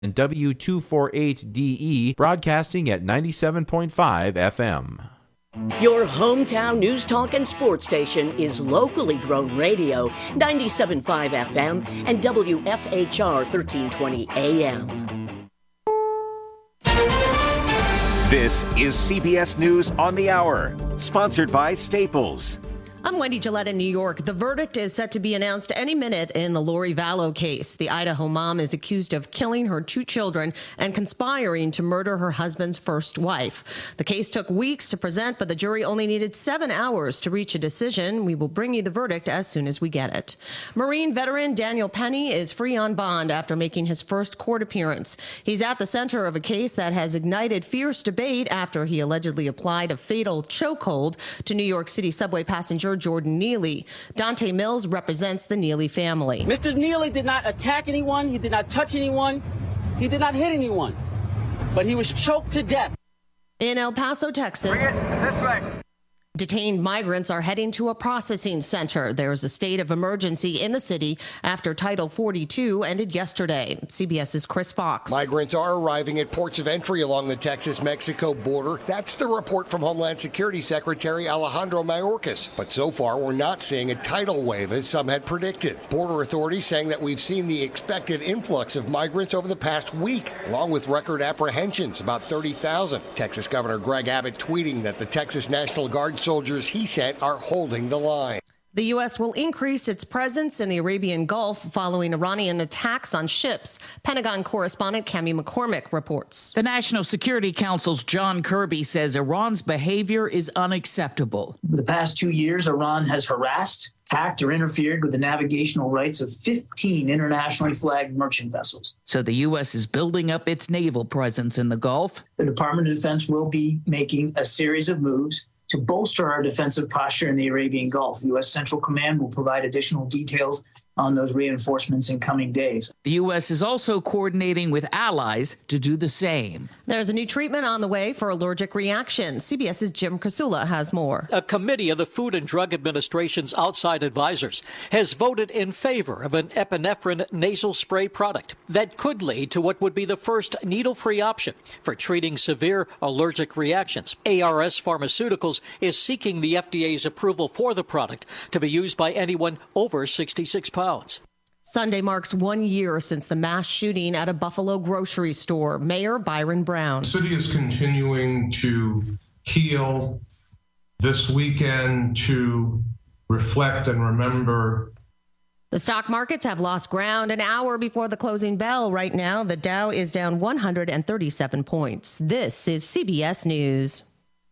and W248DE, broadcasting at 97.5 FM. Your hometown news, talk, and sports station is locally grown radio, 97.5 FM and WFHR 1320 AM. This is CBS News on the Hour, sponsored by Staples. I'm Wendy Gillette in New York. The verdict is set to be announced any minute in the Lori Vallow case. The Idaho mom is accused of killing her 2 children and conspiring to murder her husband's first wife. The case took weeks to present, but the jury only needed 7 hours to reach a decision. We will bring you the verdict as soon as we get it. Marine veteran Daniel Penny is free on bond after making his first court appearance. He's at the center of a case that has ignited fierce debate after he allegedly applied a fatal chokehold to New York City subway passenger Jordan Neely. Dante Mills represents the Neely family. Mr. Neely did not attack anyone. He did not touch anyone. He did not hit anyone. But he was choked to death. In El Paso, Texas, this way. Detained migrants are heading to a processing center. There is a state of emergency in the city after Title 42 ended yesterday. CBS's Chris Fox. Migrants are arriving at ports of entry along the Texas-Mexico border. That's the report from Homeland Security Secretary Alejandro Mayorkas. But so far, we're not seeing a tidal wave as some had predicted. Border authorities saying that we've seen the expected influx of migrants over the past week, along with record apprehensions, about 30,000. Texas Governor Greg Abbott tweeting that the Texas National Guard soldiers he sent are holding the line. The U.S. will increase its presence in the Arabian Gulf following Iranian attacks on ships. Pentagon correspondent Cami McCormick reports. The National Security Council's John Kirby says Iran's behavior is unacceptable. For the past 2 years, Iran has harassed, attacked, or interfered with the navigational rights of 15 internationally flagged merchant vessels. So the U.S. is building up its naval presence in the Gulf. The Department of Defense will be making a series of moves to bolster our defensive posture in the Arabian Gulf. U.S. Central Command will provide additional details on those reinforcements in coming days. The U.S. is also coordinating with allies to do the same. There's a new treatment on the way for allergic reactions. CBS's Jim Krasula has more. A committee of the Food and Drug Administration's outside advisors has voted in favor of an epinephrine nasal spray product that could lead to what would be the first needle-free option for treating severe allergic reactions. ARS Pharmaceuticals is seeking the FDA's approval for the product to be used by anyone over 66 pounds. Sunday marks 1 year since the mass shooting at a Buffalo grocery store. Mayor Byron Brown. The city is continuing to heal this weekend to reflect and remember. The stock markets have lost ground an hour before the closing bell. Right now, the Dow is down 137 points. This is CBS News.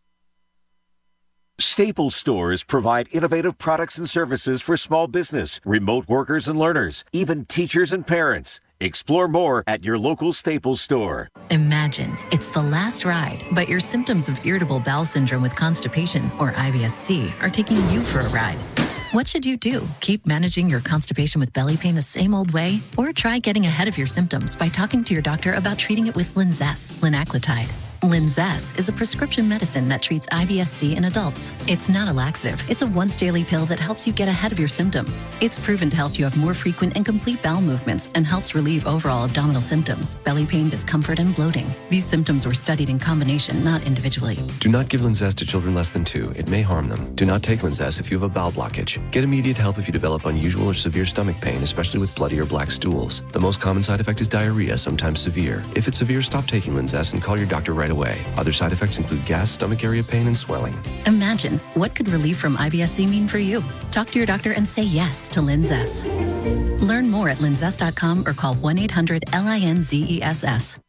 Staples stores provide innovative products and services for small business, remote workers and learners, even teachers and parents. Explore more at your local Staples store. Imagine it's the last ride, but your symptoms of irritable bowel syndrome with constipation, or IBS-C, are taking you for a ride. What should you do? Keep managing your constipation with belly pain the same old way? Or try getting ahead of your symptoms by talking to your doctor about treating it with Linzess, linaclotide. Linzess is a prescription medicine that treats IBS-C in adults. It's not a laxative. It's a once-daily pill that helps you get ahead of your symptoms. It's proven to help you have more frequent and complete bowel movements and helps relieve overall abdominal symptoms, belly pain, discomfort, and bloating. These symptoms were studied in combination, not individually. Do not give Linzess to children less than 2. It may harm them. Do not take Linzess if you have a bowel blockage. Get immediate help if you develop unusual or severe stomach pain, especially with bloody or black stools. The most common side effect is diarrhea, sometimes severe. If it's severe, stop taking Linzess and call your doctor right away. Other side effects include gas, stomach area pain, and swelling. Imagine, what could relief from IBS-C mean for you? Talk to your doctor and say yes to Linzess. Learn more at linzess.com or call 1-800-LINZESS.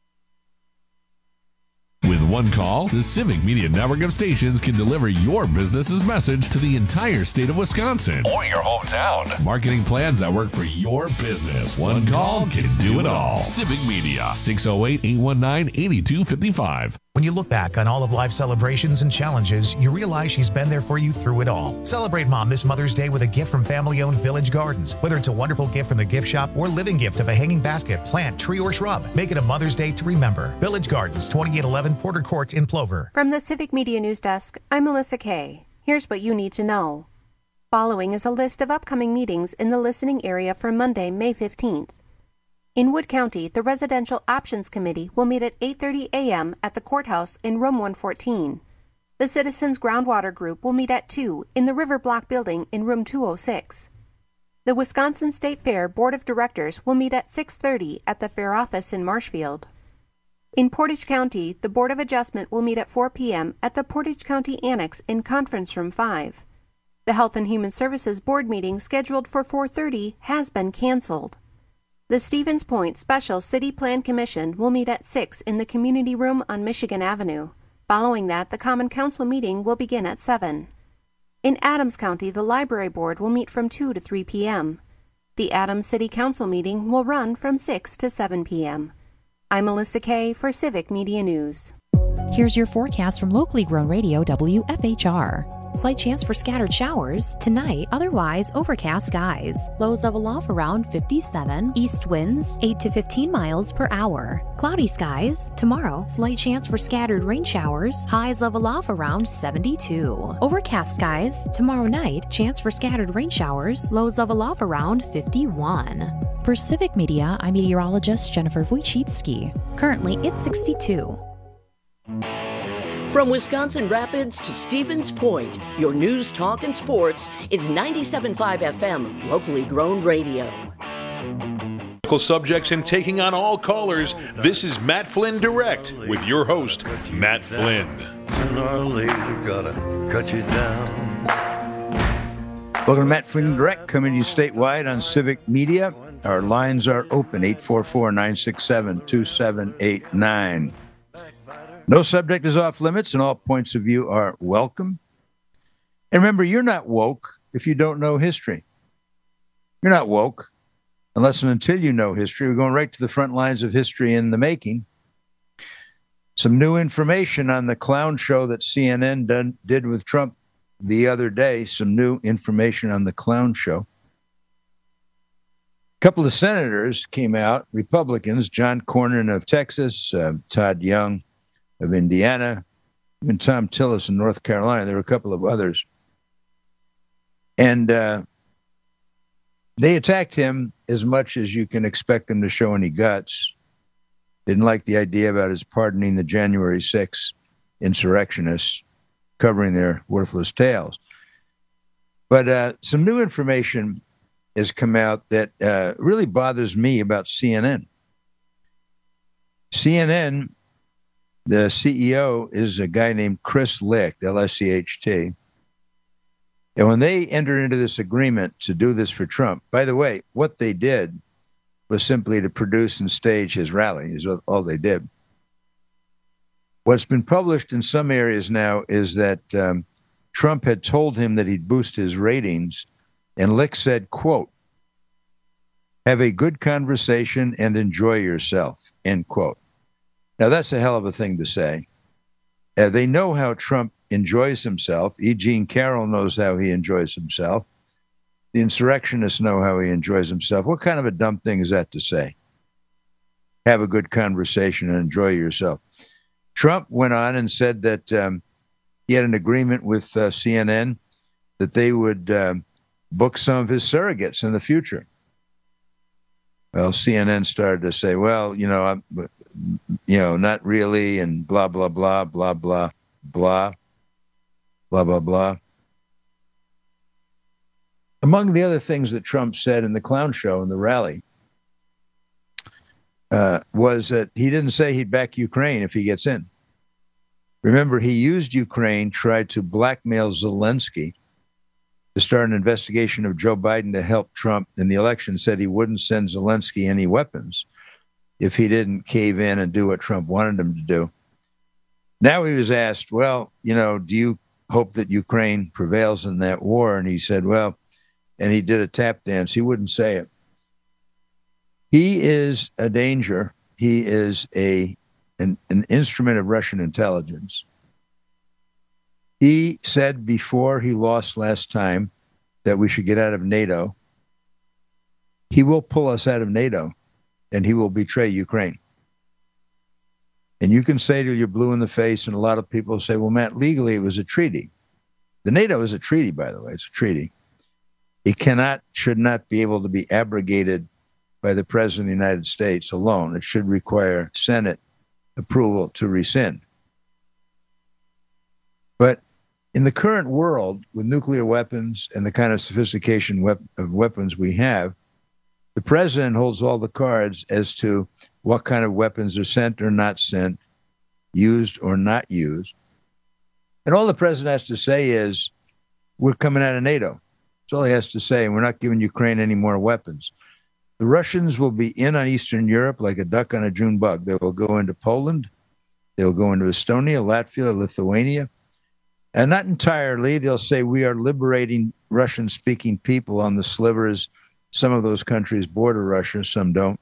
With one call, the Civic Media Network of stations can deliver your business's message to the entire state of Wisconsin or your hometown. Marketing plans that work for your business. One call can do it all. Civic Media, 608-819-8255. When you look back on all of life's celebrations and challenges, you realize she's been there for you through it all. Celebrate Mom this Mother's Day with a gift from family-owned Village Gardens. Whether it's a wonderful gift from the gift shop or living gift of a hanging basket, plant, tree, or shrub, make it a Mother's Day to remember. Village Gardens, 2811 Porter Court in Plover. From the Civic Media News Desk, I'm Melissa Kay. Here's what you need to know. Following is a list of upcoming meetings in the listening area for Monday, May 15th. In Wood County, the Residential Options Committee will meet at 8:30 a.m. at the courthouse in room 114. The Citizens Groundwater Group will meet at 2 in the River Block Building in room 206. The Wisconsin State Fair Board of Directors will meet at 6:30 at the Fair Office in Marshfield. In Portage County, the Board of Adjustment will meet at 4 p.m. at the Portage County Annex in Conference Room 5. The Health and Human Services Board meeting scheduled for 4:30 has been canceled. The Stevens Point Special City Plan Commission will meet at 6 in the Community Room on Michigan Avenue. Following that, the Common Council meeting will begin at 7. In Adams County, the Library Board will meet from 2 to 3 p.m. The Adams City Council meeting will run from 6 to 7 p.m. I'm Melissa Kay for Civic Media News. Here's your forecast from locally grown radio WFHR. Slight chance for scattered showers. Tonight, otherwise overcast skies. Lows level off around 57. East winds 8 to 15 miles per hour. Cloudy skies. Tomorrow, slight chance for scattered rain showers. Highs level off around 72. Overcast skies. Tomorrow night, chance for scattered rain showers. Lows level off around 51. For Civic Media, I'm meteorologist Jennifer Wojcicki. Currently, it's 62. From Wisconsin Rapids to Stevens Point, your news, talk, and sports is 97.5 FM, locally grown radio. Subjects and taking on all callers, this is Matt Flynn Direct with your host, Matt Flynn. Sooner or later, gotta cut you down. Welcome to Matt Flynn Direct, coming to you statewide on Civic Media. Our lines are open, 844-967-2789. No subject is off limits, and all points of view are welcome. And remember, you're not woke if you don't know history. You're not woke unless and until you know history. We're going right to the front lines of history in the making. Some new information on the clown show that CNN did with Trump the other day. Some new information on the clown show. A couple of senators came out, Republicans, John Cornyn of Texas, Todd Young of Indiana, even Tom Tillis in North Carolina. There were a couple of others. And they attacked him as much as you can expect them to show any guts. Didn't like the idea about his pardoning the January 6th insurrectionists, covering their worthless tails. But some new information has come out that really bothers me about CNN. CNN, the CEO is a guy named Chris Licht, L-S-C-H-T. And when they entered into this agreement to do this for Trump, by the way, what they did was simply to produce and stage his rally, is all they did. What's been published in some areas now is that Trump had told him that he'd boost his ratings, and Licht said, quote, "Have a good conversation and enjoy yourself," end quote. Now, that's a hell of a thing to say. They know how Trump enjoys himself. E. Jean Carroll knows how he enjoys himself. The insurrectionists know how he enjoys himself. What kind of a dumb thing is that to say? Have a good conversation and enjoy yourself. Trump went on and said that he had an agreement with CNN that they would book some of his surrogates in the future. Well, CNN started to say, well, not really, and blah, blah, blah, blah, blah, blah, blah, blah, blah. Among the other things that Trump said in the clown show and the rally was that he didn't say he'd back Ukraine if he gets in. Remember, he used Ukraine, tried to blackmail Zelensky to start an investigation of Joe Biden to help Trump in the election, said he wouldn't send Zelensky any weapons if he didn't cave in and do what Trump wanted him to do. Now he was asked, well, do you hope that Ukraine prevails in that war? And he said, well, and he did a tap dance. He wouldn't say it. He is a danger. He is an instrument of Russian intelligence. He said before he lost last time that we should get out of NATO. He will pull us out of NATO, and he will betray Ukraine. And you can say till you're blue in the face, and a lot of people say, well, Matt, legally it was a treaty. The NATO is a treaty, by the way. It's a treaty. It should not be able to be abrogated by the President of the United States alone. It should require Senate approval to rescind. But in the current world, with nuclear weapons and the kind of sophistication of weapons we have, the president holds all the cards as to what kind of weapons are sent or not sent, used or not used. And all the president has to say is, we're coming out of NATO. That's all he has to say, and we're not giving Ukraine any more weapons. The Russians will be in on Eastern Europe like a duck on a June bug. They will go into Poland. They will go into Estonia, Latvia, Lithuania. And not entirely. They'll say we are liberating Russian-speaking people on the slivers. Some of those countries border Russia, some don't.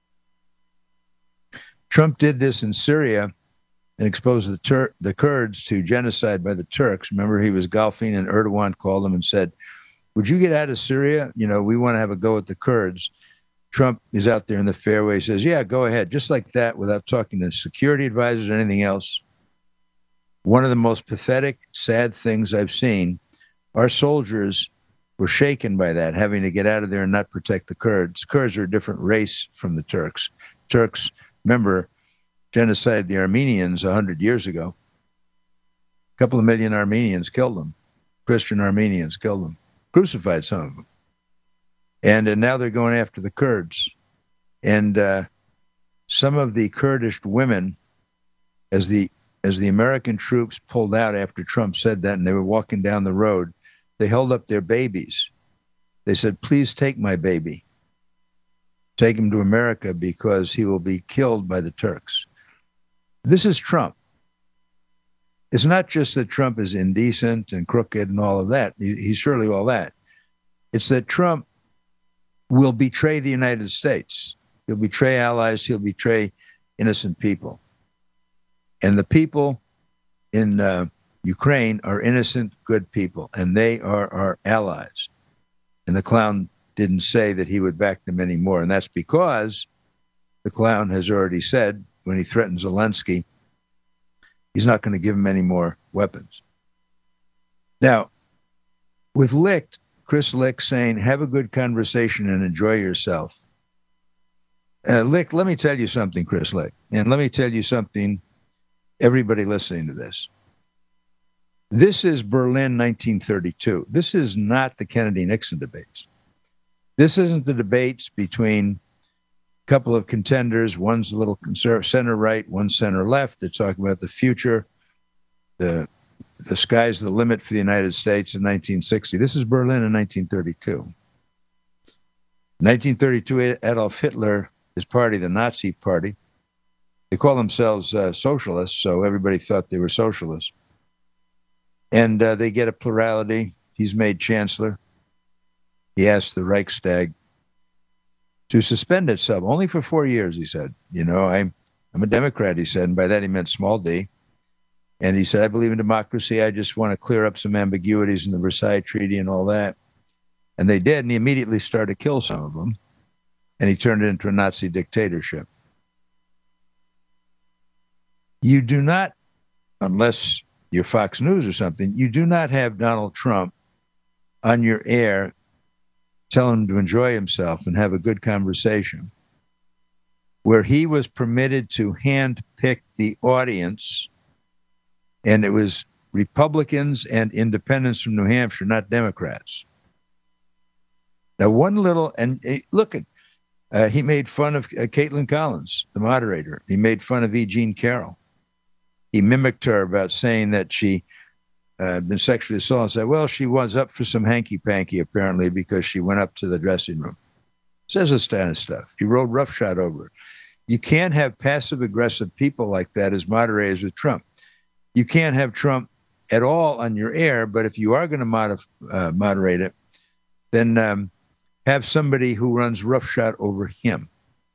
Trump did this in Syria and exposed the Kurds to genocide by the Turks. Remember, he was golfing and Erdogan called him and said, would you get out of Syria? You know, we want to have a go at the Kurds. Trump is out there in the fairway, says, yeah, go ahead. Just like that, without talking to security advisors or anything else. One of the most pathetic, sad things I've seen, our soldiers were shaken by that, having to get out of there and not protect the Kurds. Kurds are a different race from the Turks. Turks, remember, genocided the Armenians 100 years ago. A couple of million Armenians killed them. Christian Armenians killed them. Crucified some of them. And now they're going after the Kurds. And some of the Kurdish women, as the American troops pulled out after Trump said that and they were walking down the road, they held up their babies. They said, please take my baby. Take him to America because he will be killed by the Turks. This is Trump. It's not just that Trump is indecent and crooked and all of that. He's surely all that. It's that Trump will betray the United States. He'll betray allies. He'll betray innocent people. And the people in Ukraine are innocent, good people, and they are our allies. And the clown didn't say that he would back them anymore. And that's because the clown has already said, when he threatened Zelensky, he's not going to give him any more weapons. Now, with Licht, Chris Licht saying, have a good conversation and enjoy yourself. Licht, let me tell you something, Chris Licht, and let me tell you something, everybody listening to this. This is Berlin 1932. This is not the Kennedy-Nixon debates. This isn't the debates between a couple of contenders. One's a little center-right, one's center-left. They're talking about the future. The sky's the limit for the United States in 1960. This is Berlin in 1932. 1932, Adolf Hitler, his party, the Nazi Party, they call themselves socialists, so everybody thought they were socialists. And they get a plurality. He's made chancellor. He asked the Reichstag to suspend itself, only for 4 years, he said. You know, I'm a Democrat, he said, and by that he meant small d. And he said, I believe in democracy. I just want to clear up some ambiguities in the Versailles Treaty and all that. And they did, and he immediately started to kill some of them. And he turned it into a Nazi dictatorship. You do not, unless you're Fox News or something, you do not have Donald Trump on your air telling him to enjoy himself and have a good conversation, where he was permitted to handpick the audience, and it was Republicans and independents from New Hampshire, not Democrats. Now, one little, and look at, he made fun of Caitlin Collins, the moderator. He made fun of E. Jean Carroll. He mimicked her about saying that she had been sexually assaulted and said, well, she was up for some hanky-panky, apparently, because she went up to the dressing room. Says this kind of stuff. He rode roughshod over her. You can't have passive-aggressive people like that as moderators with Trump. You can't have Trump at all on your air, but if you are going to moderate it, then have somebody who runs roughshod over him.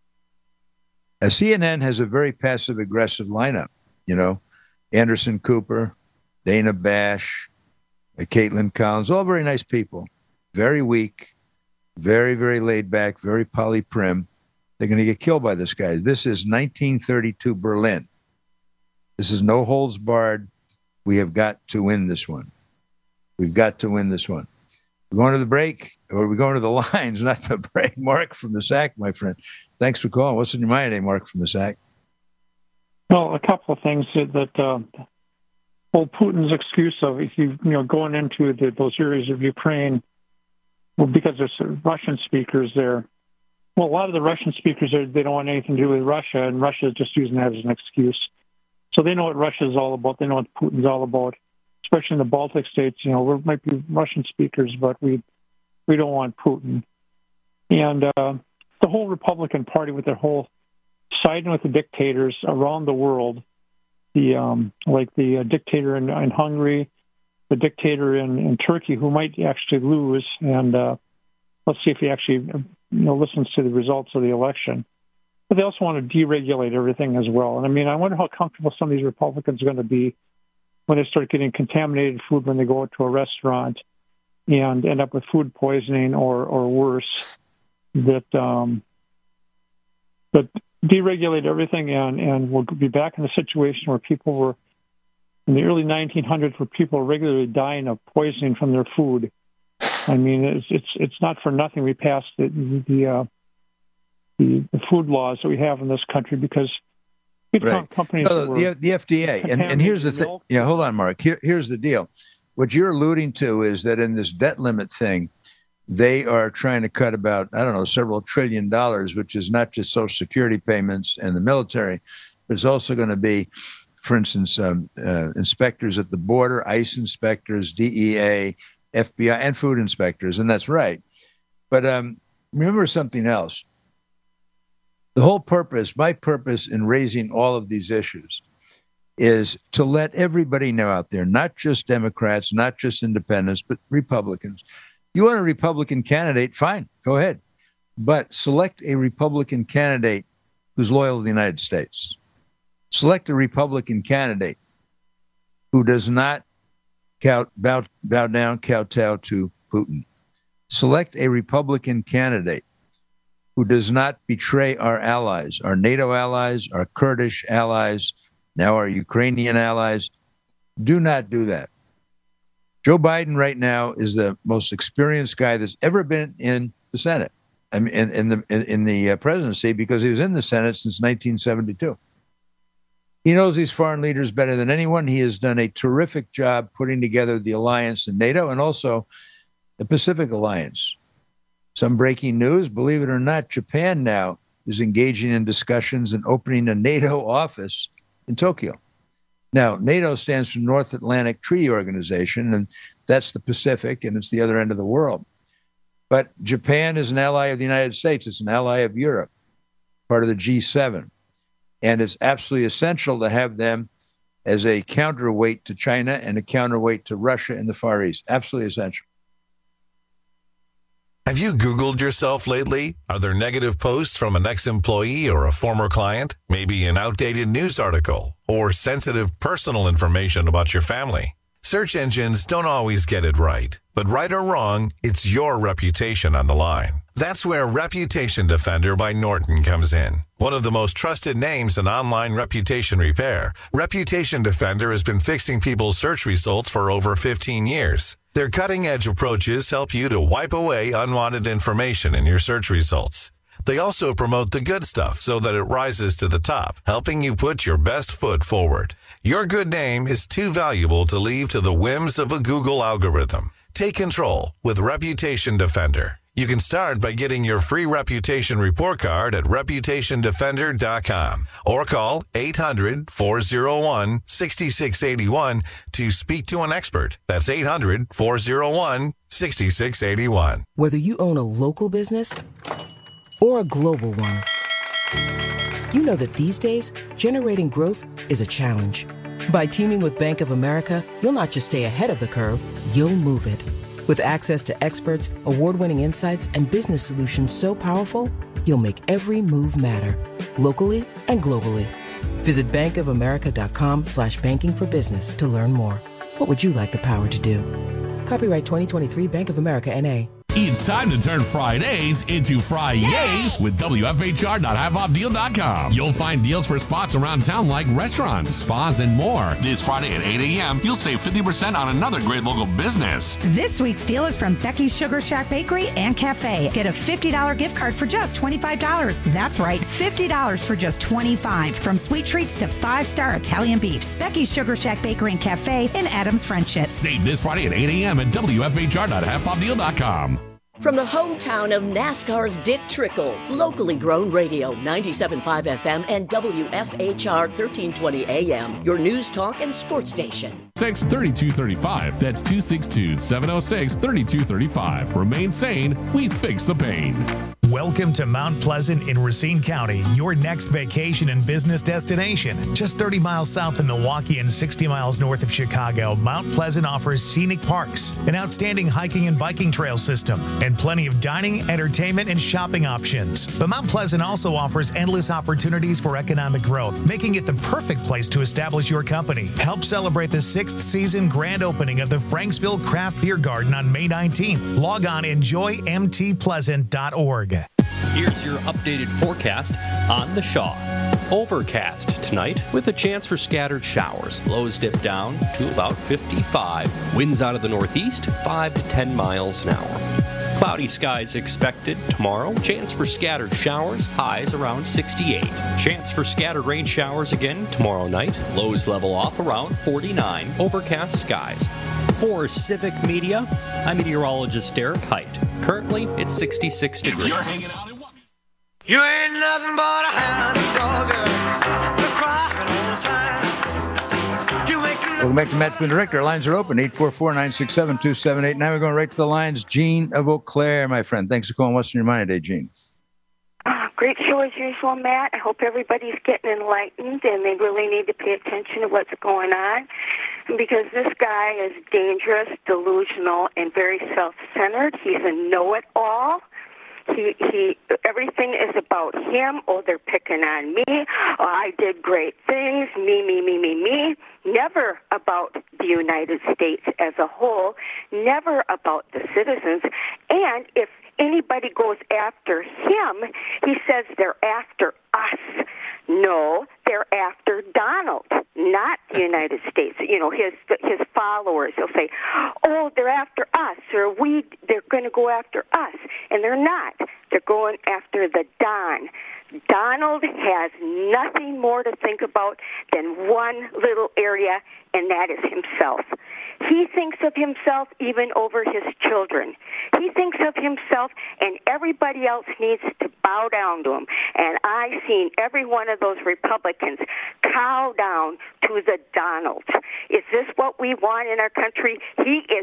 CNN has a very passive-aggressive lineup, you know, Anderson Cooper, Dana Bash, Caitlin Collins, all very nice people, very weak, very, very laid back, very poly-prim. They're going to get killed by this guy. This is 1932 Berlin. This is no holds barred. We have got to win this one. We've got to win this one. We're going to the break, or we're going to the lines, not the break. Mark from the SAC, my friend. Thanks for calling. What's in your mind today, Mark from the SAC? Well, a couple of things that Putin's excuse of going into those areas of Ukraine, well, because there's Russian speakers there. Well, a lot of the Russian speakers they don't want anything to do with Russia, and Russia is just using that as an excuse. So they know what Russia is all about. They know what Putin's all about, especially in the Baltic states. We might be Russian speakers, but we don't want Putin. And the whole Republican Party with their whole siding with the dictators around the world, like the dictator in Hungary, the dictator in Turkey, who might actually lose. And let's see if he actually listens to the results of the election. But they also want to deregulate everything as well. And I mean, I wonder how comfortable some of these Republicans are going to be when they start getting contaminated food when they go out to a restaurant and end up with food poisoning or worse. That deregulate everything, and we'll be back in the situation where people were in the early 1900s, where people were regularly dying of poisoning from their food. I mean, it's not for nothing we passed the food laws that we have in this country, because we found companies. No, the FDA, and here's the thing. Yeah, hold on, Mark. Here's the deal. What you're alluding to is that in this debt limit thing, they are trying to cut about, several $1 trillion, which is not just Social Security payments and the military, but it's also going to be, for instance, inspectors at the border, ICE inspectors, DEA, FBI, and food inspectors. And that's right. But remember something else. The whole purpose, my purpose in raising all of these issues, is to let everybody know out there, not just Democrats, not just independents, but Republicans. You want a Republican candidate, fine, go ahead. But select a Republican candidate who's loyal to the United States. Select a Republican candidate who does not bow down, kowtow to Putin. Select a Republican candidate who does not betray our allies, our NATO allies, our Kurdish allies, now our Ukrainian allies. Do not do that. Joe Biden right now is the most experienced guy that's ever been in the Senate. I mean, in the presidency, because he was in the Senate since 1972. He knows these foreign leaders better than anyone. He has done a terrific job putting together the alliance in NATO and also the Pacific Alliance. Some breaking news, believe it or not, Japan now is engaging in discussions and opening a NATO office in Tokyo. Now, NATO stands for North Atlantic Treaty Organization, and that's the Pacific, and it's the other end of the world. But Japan is an ally of the United States. It's an ally of Europe, part of the G7. And it's absolutely essential to have them as a counterweight to China and a counterweight to Russia in the Far East. Absolutely essential. Have you Googled yourself lately? Are there negative posts from an ex-employee or a former client? Maybe an outdated news article or sensitive personal information about your family? Search engines don't always get it right, but right or wrong, it's your reputation on the line. That's where Reputation Defender by Norton comes in. One of the most trusted names in online reputation repair, Reputation Defender has been fixing people's search results for over 15 years. Their cutting-edge approaches help you to wipe away unwanted information in your search results. They also promote the good stuff so that it rises to the top, helping you put your best foot forward. Your good name is too valuable to leave to the whims of a Google algorithm. Take control with Reputation Defender. You can start by getting your free reputation report card at reputationdefender.com or call 800-401-6681 to speak to an expert. That's 800-401-6681. Whether you own a local business or a global one, you know that these days, generating growth is a challenge. By teaming with Bank of America, you'll not just stay ahead of the curve, you'll move it. With access to experts, award-winning insights, and business solutions so powerful, you'll make every move matter, locally and globally. Visit bankofamerica.com/banking for business to learn more. What would you like the power to do? Copyright 2023 Bank of America, N.A. It's time to turn Fridays into Fri-yays with WFHR.HalfOffDeal.com. You'll find deals for spots around town like restaurants, spas, and more. This Friday at 8 a.m., you'll save 50% on another great local business. This week's deal is from Becky's Sugar Shack Bakery and Cafe. Get a $50 gift card for just $25. That's right, $50 for just $25. From sweet treats to 5-star Italian beefs. Becky's Sugar Shack Bakery and Cafe in Adams Friendship. Save this Friday at 8 a.m. at WFHR.HalfOffDeal.com. From the hometown of NASCAR's Dick Trickle, locally grown radio, 97.5 FM and WFHR 1320 AM, your news talk and sports station. 63235. That's 262-706-3235. Remain sane. We fix the pain. Welcome to Mount Pleasant in Racine County, your next vacation and business destination. Just 30 miles south of Milwaukee and 60 miles north of Chicago, Mount Pleasant offers scenic parks, an outstanding hiking and biking trail system, and plenty of dining, entertainment, and shopping options. But Mount Pleasant also offers endless opportunities for economic growth, making it the perfect place to establish your company. Help celebrate the 6th season grand opening of the Franksville Craft Beer Garden on May 19th. Log on enjoymtpleasant.org. Here's your updated forecast on the Shaw. Overcast tonight with a chance for scattered showers. Lows dip down to about 55. Winds out of the northeast, 5 to 10 miles an hour. Cloudy skies expected tomorrow. Chance for scattered showers. Highs around 68. Chance for scattered rain showers again tomorrow night. Lows level off around 49. Overcast skies. For Civic Media, I'm meteorologist Derek Height. Currently, it's 66 degrees. If you're hanging out in You ain't nothing but a hound dog, you're crying all the time. You ain't Welcome back to Matt Flynn Direct. Our lines are open, 844-967-2789. Now we're going right to the lines. Jean of Eau Claire, my friend. Thanks for calling. What's in your mind today, Jean? Great show as usual, Matt. I hope everybody's getting enlightened and they really need to pay attention to what's going on, because this guy is dangerous, delusional, and very self-centered. He's a know-it-all. He everything is about him. Oh, they're picking on me. Oh, I did great things. Me. Never about the United States as a whole. Never about the citizens. And if anybody goes after him, he says they're after us. No, they're after Donald, not the United States. You know, his followers. They'll say, "Oh, they're after us," or they're going to go after us, and they're not. They're going after the Don. Donald has nothing more to think about than one little area, and that is himself. He thinks of himself even over his children. He thinks of himself, and everybody else needs to bow down to him. And I've seen every one of those Republicans cow down to the Donald. Is this what we want in our country? He is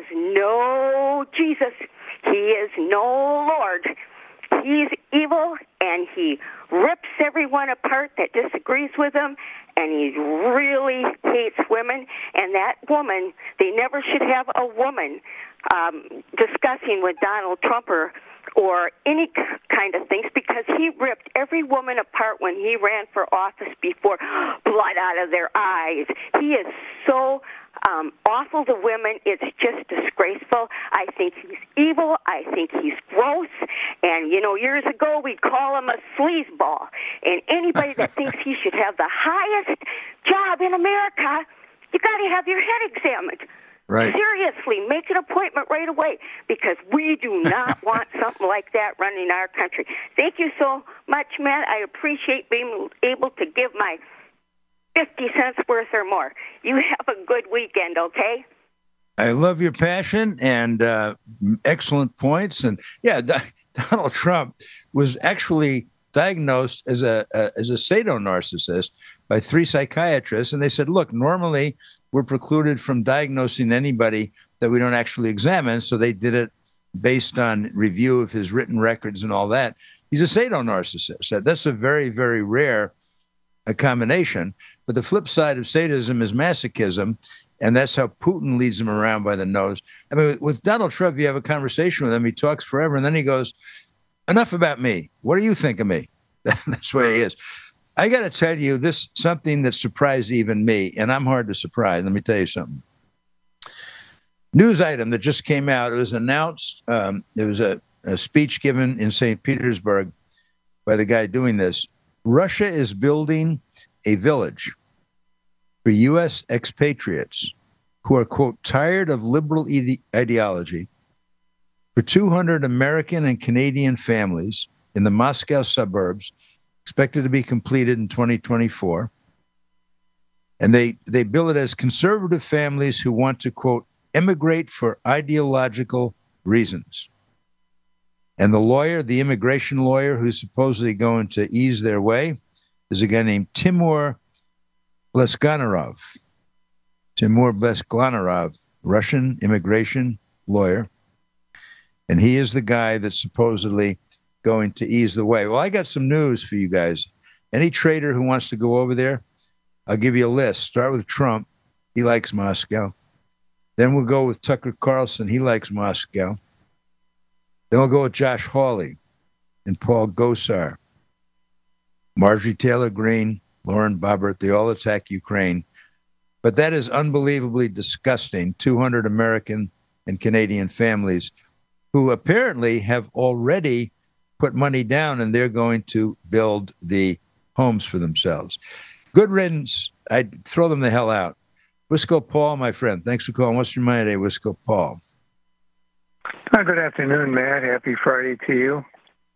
no Jesus. He is no Lord. He's evil, and he rips everyone apart that disagrees with him, and he really hates women. And that woman, they never should have a woman discussing with Donald Trump or any kind of things, because he ripped every woman apart when he ran for office before, blood out of their eyes. He is so awful to women. It's just disgraceful. I think he's evil. I think he's gross. And, you know, years ago we'd call him a sleazeball. And anybody that thinks he should have the highest job in America, you got to have your head examined. Right. Seriously, make an appointment right away, because we do not want something like that running our country. Thank you so much, Matt. I appreciate being able to give my 50 cents worth or more. You have a good weekend, okay? I love your passion and excellent points. And yeah, Donald Trump was actually diagnosed as a sadomasochism by 3 psychiatrists. And they said, look, normally we're precluded from diagnosing anybody that we don't actually examine. So they did it based on review of his written records and all that. He's a sadomasochism. That's a very, very rare combination. But the flip side of sadism is masochism. And that's how Putin leads him around by the nose. I mean, with Donald Trump, you have a conversation with him. He talks forever. And then he goes, enough about me. What do you think of me? That's where he is. I got to tell you, this something that surprised even me, and I'm hard to surprise. Let me tell you something. news item that just came out. It was announced. There was a speech given in St. Petersburg by the guy doing this. Russia is building a village for U.S. expatriates who are, quote, tired of liberal ideology for 200 American and Canadian families in the Moscow suburbs, expected to be completed in 2024. And they bill it as conservative families who want to, quote, immigrate for ideological reasons. And the immigration lawyer who's supposedly going to ease their way is a guy named Timur Blesganarov. Timur Blesganarov, Russian immigration lawyer. And he is the guy that's supposedly going to ease the way. Well, I got some news for you guys. Any trader who wants to go over there, I'll give you a list. Start with Trump. He likes Moscow. Then we'll go with Tucker Carlson. He likes Moscow. Then we'll go with Josh Hawley and Paul Gosar. Marjorie Taylor Greene, Lauren Boebert, they all attack Ukraine. But that is unbelievably disgusting. 200 American and Canadian families who apparently have already put money down and they're going to build the homes for themselves. Good riddance. I'd throw them the hell out. Wisco Paul, my friend, thanks for calling. What's your mind today, Wisco Paul? Good afternoon, Matt. Happy Friday to you.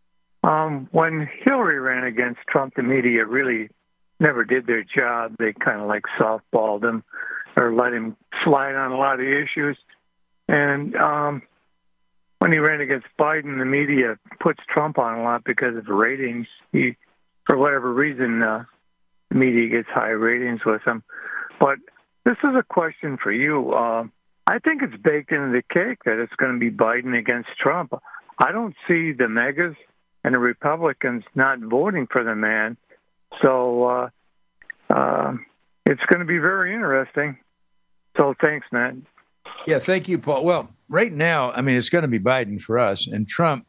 When Hillary ran against Trump, the media really never did their job. They kind of like softballed him or let him slide on a lot of issues. And when he ran against Biden, the media puts Trump on a lot because of the ratings. He, for whatever reason, the media gets high ratings with him. But this is a question for you. I think it's baked into the cake that it's going to be Biden against Trump. I don't see the megas and the Republicans not voting for the man. So it's going to be very interesting. So thanks, Matt. Yeah, thank you, Paul. Well, right now, I mean, it's going to be Biden for us. And Trump,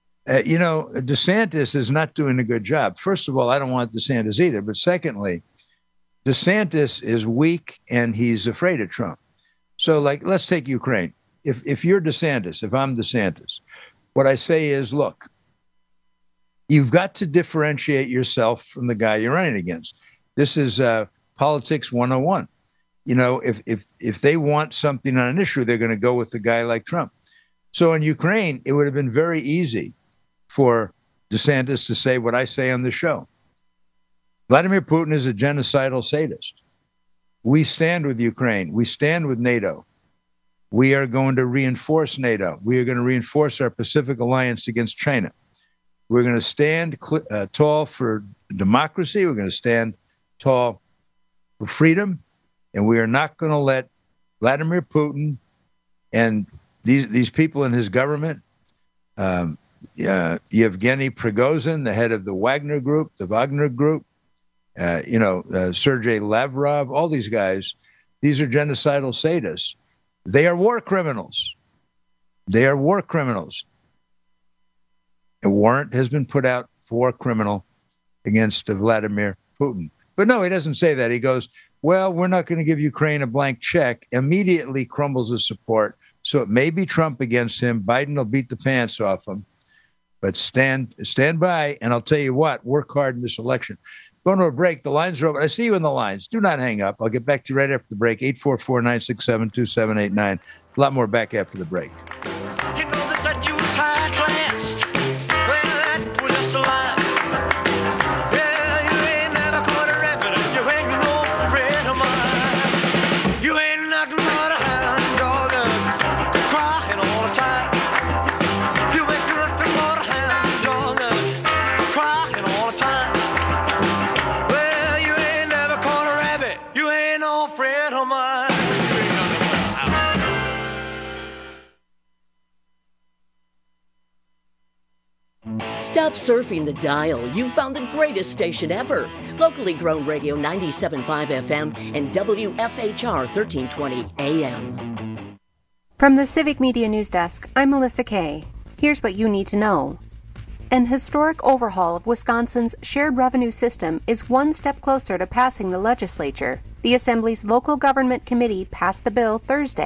DeSantis is not doing a good job. First of all, I don't want DeSantis either. But secondly, DeSantis is weak and he's afraid of Trump. So, like, let's take Ukraine. If you're DeSantis, if I'm DeSantis, what I say is, look, you've got to differentiate yourself from the guy you're running against. This is politics 101. You know, if they want something on an issue, they're going to go with the guy like Trump. So in Ukraine, it would have been very easy for DeSantis to say what I say on the show. Vladimir Putin is a genocidal sadist. We stand with Ukraine. We stand with NATO. We are going to reinforce NATO. We are going to reinforce our Pacific alliance against China. We're going to stand tall for democracy. We're going to stand tall for freedom. And we are not going to let Vladimir Putin and these people in his government, Yevgeny Prigozhin, the head of the Wagner Group, Sergei Lavrov, all these guys, these are genocidal sadists. They are war criminals. They are war criminals. A warrant has been put out for war criminal against Vladimir Putin. But no, he doesn't say that. He goes, well, we're not going to give Ukraine a blank check, immediately crumbles his support. So it may be Trump against him. Biden will beat the pants off him. But stand by, and I'll tell you what, work hard in this election. Going to a break. The lines are open. I see you in the lines. Do not hang up. I'll get back to you right after the break. 844-967-2789. A lot more back after the break. You know they said you was high class. Well, that was just a lie. Yeah, you ain't never caught a rabbit. You ain't no friend of mine. You ain't nothing but a hound dog crying all the time. You ain't nothing but a hound dog crying all the time. Well, you ain't never caught a rabbit. You ain't no friend of mine. Stop surfing the dial. You've found the greatest station ever. Locally grown radio 97.5 FM and WFHR 1320 AM. From the Civic Media News Desk, I'm Melissa Kay. Here's what you need to know. An historic overhaul of Wisconsin's shared revenue system is one step closer to passing the legislature. The Assembly's Local Government Committee passed the bill Thursday.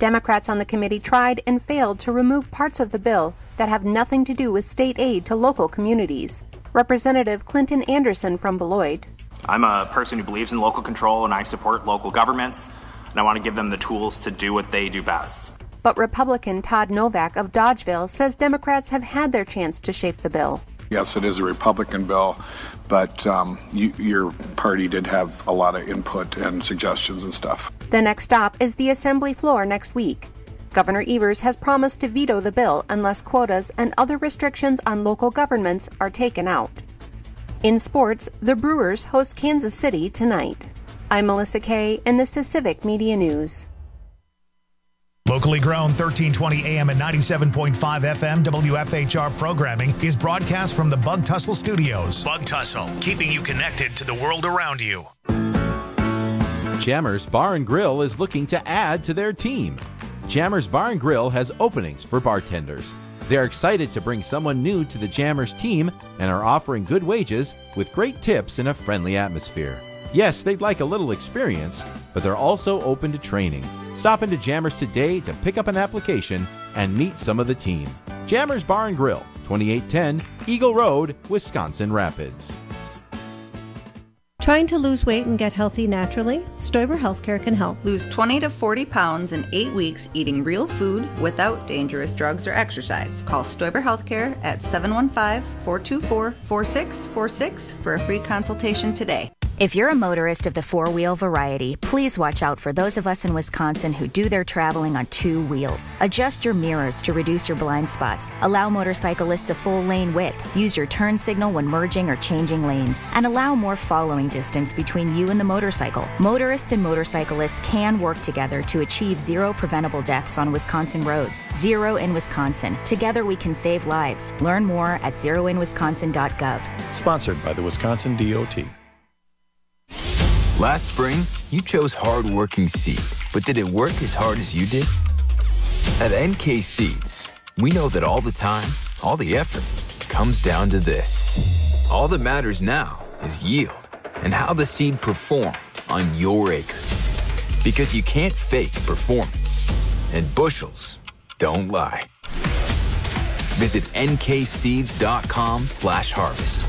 Democrats on the committee tried and failed to remove parts of the bill that have nothing to do with state aid to local communities. Representative Clinton Anderson from Beloit. I'm a person who believes in local control, and I support local governments, and I want to give them the tools to do what they do best. But Republican Todd Novak of Dodgeville says Democrats have had their chance to shape the bill. Yes, it is a Republican bill, but your party did have a lot of input and suggestions and stuff. The next stop is the Assembly floor next week. Governor Evers has promised to veto the bill unless quotas and other restrictions on local governments are taken out. In sports, the Brewers host Kansas City tonight. I'm Melissa Kay, and this is Civic Media News. Locally grown 1320 AM and 97.5 FM WFHR programming is broadcast from the Bug Tussle Studios. Bug Tussle, keeping you connected to the world around you. Jammers Bar and Grill is looking to add to their team. Jammers Bar and Grill has openings for bartenders. They're excited to bring someone new to the Jammers team and are offering good wages with great tips in a friendly atmosphere. Yes, they'd like a little experience, but they're also open to training. Stop into Jammers today to pick up an application and meet some of the team. Jammers Bar and Grill, 2810 Eagle Road, Wisconsin Rapids. Trying to lose weight and get healthy naturally? Stoiber Healthcare can help. Lose 20 to 40 pounds in 8 weeks eating real food without dangerous drugs or exercise. Call Stoiber Healthcare at 715-424-4646 for a free consultation today. If you're a motorist of the four-wheel variety, please watch out for those of us in Wisconsin who do their traveling on 2 wheels. Adjust your mirrors to reduce your blind spots. Allow motorcyclists a full lane width. Use your turn signal when merging or changing lanes. And allow more following distance between you and the motorcycle. Motorists and motorcyclists can work together to achieve 0 preventable deaths on Wisconsin roads. 0 in Wisconsin. Together we can save lives. Learn more at zeroinwisconsin.gov. Sponsored by the Wisconsin DOT. Last spring, you chose hard-working seed, but did it work as hard as you did? At NK Seeds, we know that all the time, all the effort, comes down to this. All that matters now is yield and how the seed performed on your acre. Because you can't fake performance, and bushels don't lie. Visit nkseeds.com/harvest.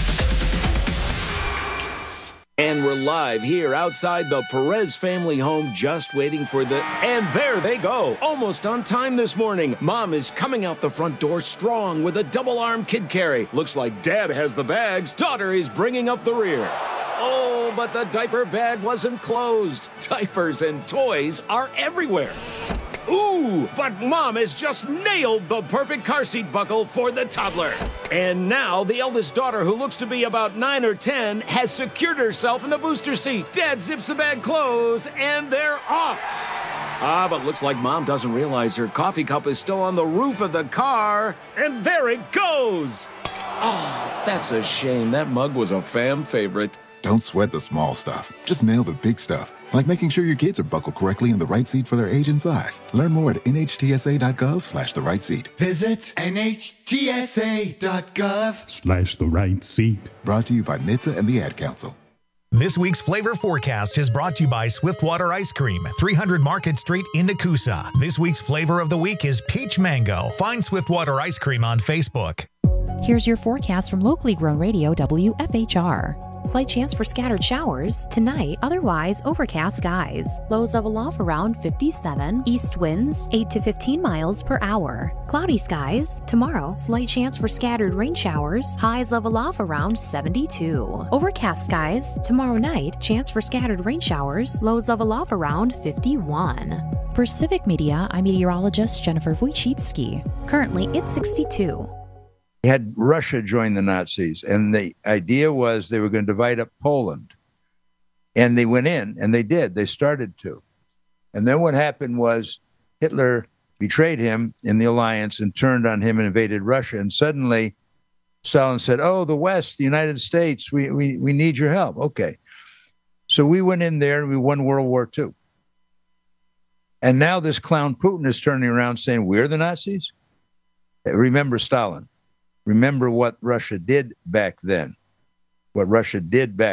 And we're live here outside the Perez family home, just waiting for the... And there they go, almost on time this morning. Mom is coming out the front door strong with a double-arm kid carry. Looks like Dad has the bags. Daughter is bringing up the rear. Oh, but the diaper bag wasn't closed. Diapers and toys are everywhere. Ooh, but Mom has just nailed the perfect car seat buckle for the toddler. And now the eldest daughter, who looks to be about 9 or 10, has secured herself in the booster seat. Dad zips the bag closed, and they're off. But looks like Mom doesn't realize her coffee cup is still on the roof of the car. And there it goes. Oh, that's a shame. That mug was a fam favorite. Don't sweat the small stuff. Just nail the big stuff. Like making sure your kids are buckled correctly in the right seat for their age and size. Learn more at nhtsa.gov/the right seat. Visit nhtsa.gov/the right seat. Brought to you by NHTSA and the Ad Council. This week's flavor forecast is brought to you by Swiftwater Ice Cream, 300 Market Street in Nakusa. This week's flavor of the week is peach mango. Find Swiftwater Ice Cream on Facebook. Here's your forecast from locally grown radio WFHR. Slight chance for scattered showers. Tonight, otherwise overcast skies. Lows level off around 57. East winds 8 to 15 miles per hour. Cloudy skies. Tomorrow, slight chance for scattered rain showers. Highs level off around 72. Overcast skies. Tomorrow night, chance for scattered rain showers. Lows level off around 51. For Civic Media, I'm meteorologist Jennifer Wojcicki. Currently, it's 62. Had Russia join the Nazis, and the idea was they were going to divide up Poland. And they went in, and they did. They started to. And then what happened was Hitler betrayed him in the alliance and turned on him and invaded Russia. And suddenly Stalin said, oh, the West, the United States, we need your help. Okay. So we went in there and we won World War II. And now this clown Putin is turning around saying, we're the Nazis? Remember Stalin. Remember what Russia did back then. And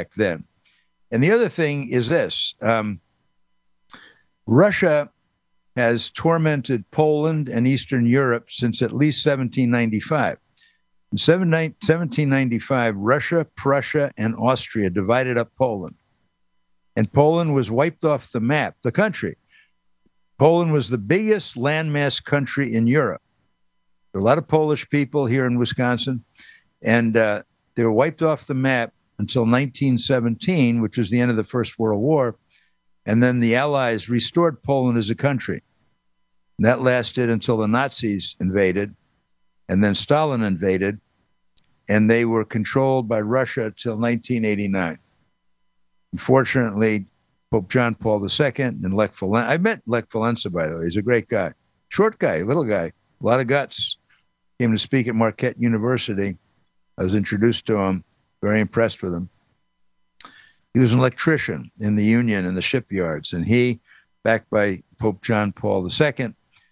the other thing is this. Russia has tormented Poland and Eastern Europe since at least 1795. In 1795, Russia, Prussia, and Austria divided up Poland. And Poland was wiped off the map, the country. Poland was the biggest landmass country in Europe. There are a lot of Polish people here in Wisconsin, and they were wiped off the map until 1917, which was the end of the First World War. And then the Allies restored Poland as a country. And that lasted until the Nazis invaded, and then Stalin invaded, and they were controlled by Russia till 1989. Unfortunately, Pope John Paul II and Lech Walesa. I met Lech Walesa, by the way. He's a great guy. Short guy, little guy, a lot of guts. Came to speak at Marquette University. I was introduced to him, very impressed with him. He was an electrician in the Union and the shipyards, and he, backed by Pope John Paul II,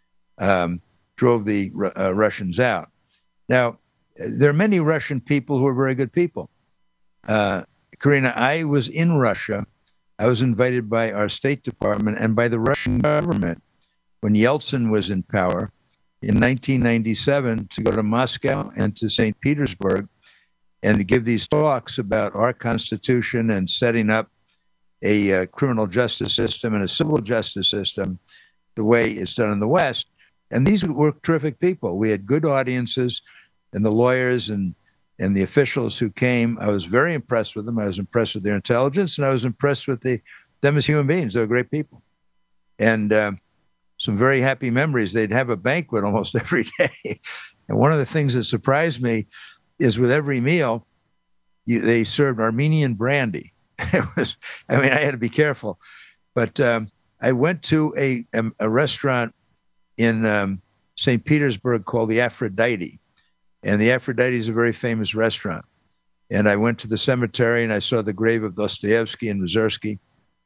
drove the Russians out. Now, there are many Russian people who are very good people. Karina, I was in Russia. I was invited by our State Department and by the Russian government when Yeltsin was in power in 1997 to go to Moscow and to St. Petersburg and to give these talks about our Constitution and setting up a criminal justice system and a civil justice system the way it's done in the West. And these were terrific people. We had good audiences, and the lawyers and the officials who came, I was very impressed with them. I was impressed with their intelligence, and I was impressed with them as human beings. They were great people. And some very happy memories. They'd have a banquet almost every day. And one of the things that surprised me is with every meal, they served Armenian brandy. I had to be careful. But I went to a restaurant in St. Petersburg called the Aphrodite. And the Aphrodite is a very famous restaurant. And I went to the cemetery and I saw the grave of Dostoevsky and Mussorgsky.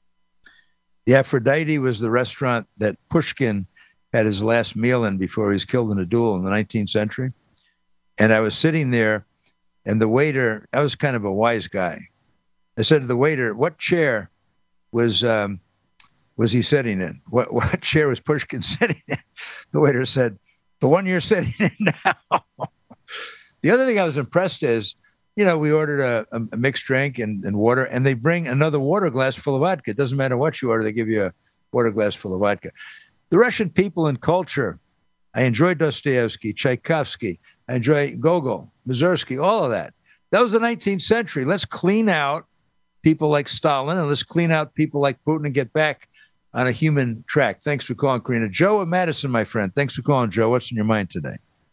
The Aphrodite was the restaurant that Pushkin had his last meal in before he was killed in a duel in the 19th century. And I was sitting there, and the waiter, I was kind of a wise guy. I said to the waiter, what chair was he sitting in? What chair was Pushkin sitting in? The waiter said, the one you're sitting in now. The other thing I was impressed is, we ordered a mixed drink and water, and they bring another water glass full of vodka. It doesn't matter what you order, they give you a water glass full of vodka. The Russian people and culture, I enjoy Dostoevsky, Tchaikovsky, I enjoy Gogol, Mussorgsky, all of that. That was the 19th century. Let's clean out people like Stalin, and let's clean out people like Putin and get back on a human track. Thanks for calling, Karina. Joe of Madison, my friend. Thanks for calling, Joe. What's in your mind today?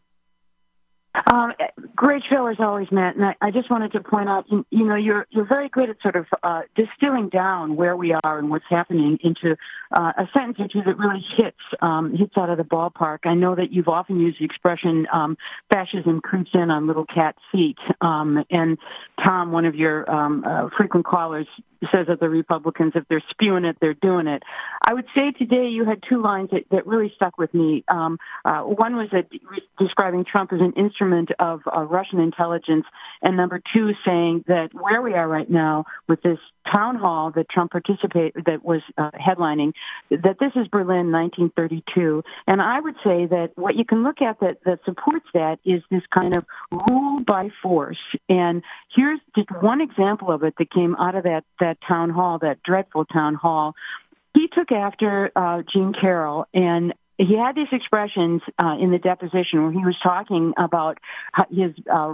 Great show as always, Matt. And I just wanted to point out, you're very good at sort of distilling down where we are and what's happening into a sentence or two that really hits out of the ballpark. I know that you've often used the expression fascism creeps in on little cat feet. And Tom, one of your frequent callers, says that the Republicans, if they're spewing it, they're doing it. I would say today you had two lines that really stuck with me. One was describing Trump as an instrument of Russian intelligence, and number two, saying that where we are right now with this town hall that Trump that was headlining, that this is Berlin 1932. And I would say that what you can look at that supports that is this kind of rule by force. And here's just one example of it that came out of that town hall, that dreadful town hall. He took after Jean Carroll, and he had these expressions in the deposition where he was talking about his